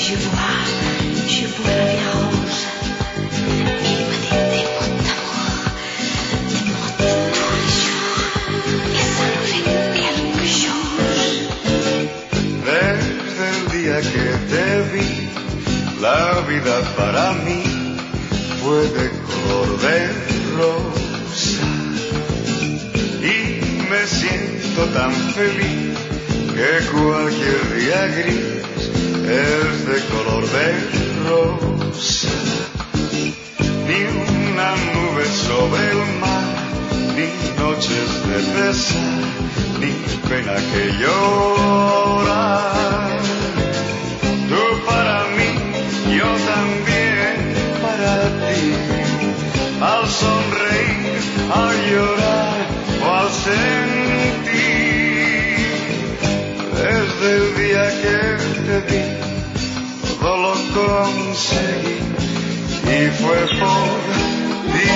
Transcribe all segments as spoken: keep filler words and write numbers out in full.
je vois, je vois la vie rose. Il me dit des mots d'amour, des mots de tous les jours, et ça me fait quelque chose. Desde el día que te vi, la vida para mí fue de color de rosa. Y me siento tan feliz que cualquier día gris es de color de rosa. Ni una nube sobre el mar, ni noches de pesar, ni pena que llorar. Tú para mí, yo también para ti. Al sonreír, al llorar o al sentir. Desde el día que te vi, todo lo conseguí y fue por ti.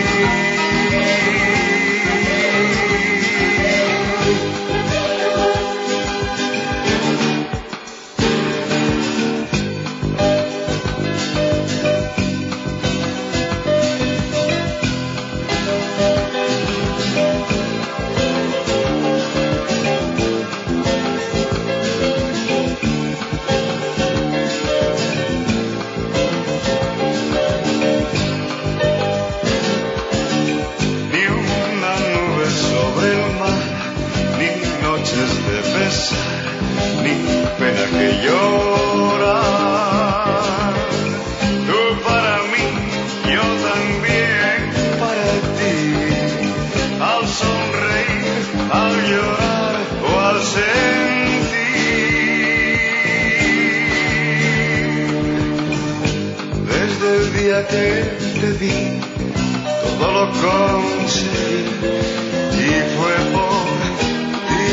Ni pena que llorar. Tú para mí, yo también para ti. Al sonreír, al llorar o al sentir. Desde el día que te vi, todo lo conseguí y fue por ti.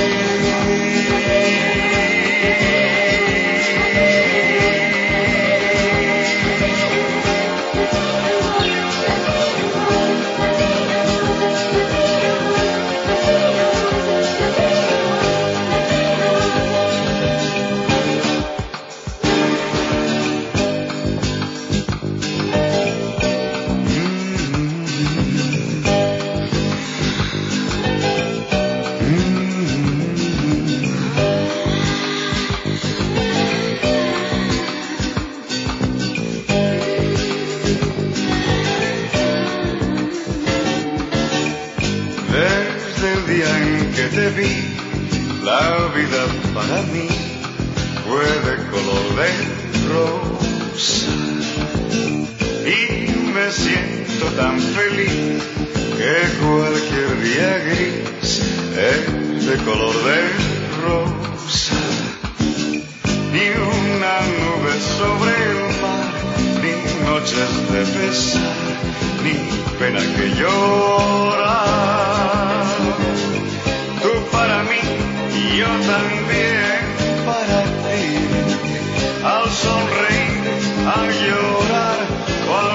Te vi, la vida para mí fue de color de rosa. Y me siento tan feliz que cualquier día gris es de color de rosa. Ni una nube sobre el mar, ni noches de pesar, ni pena que llorar. Tú para mí y yo también para ti. Al sonreír, al llorar o al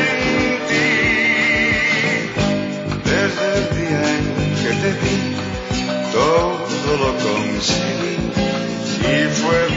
sentir. Desde el día en que te vi, todo lo conseguí y fue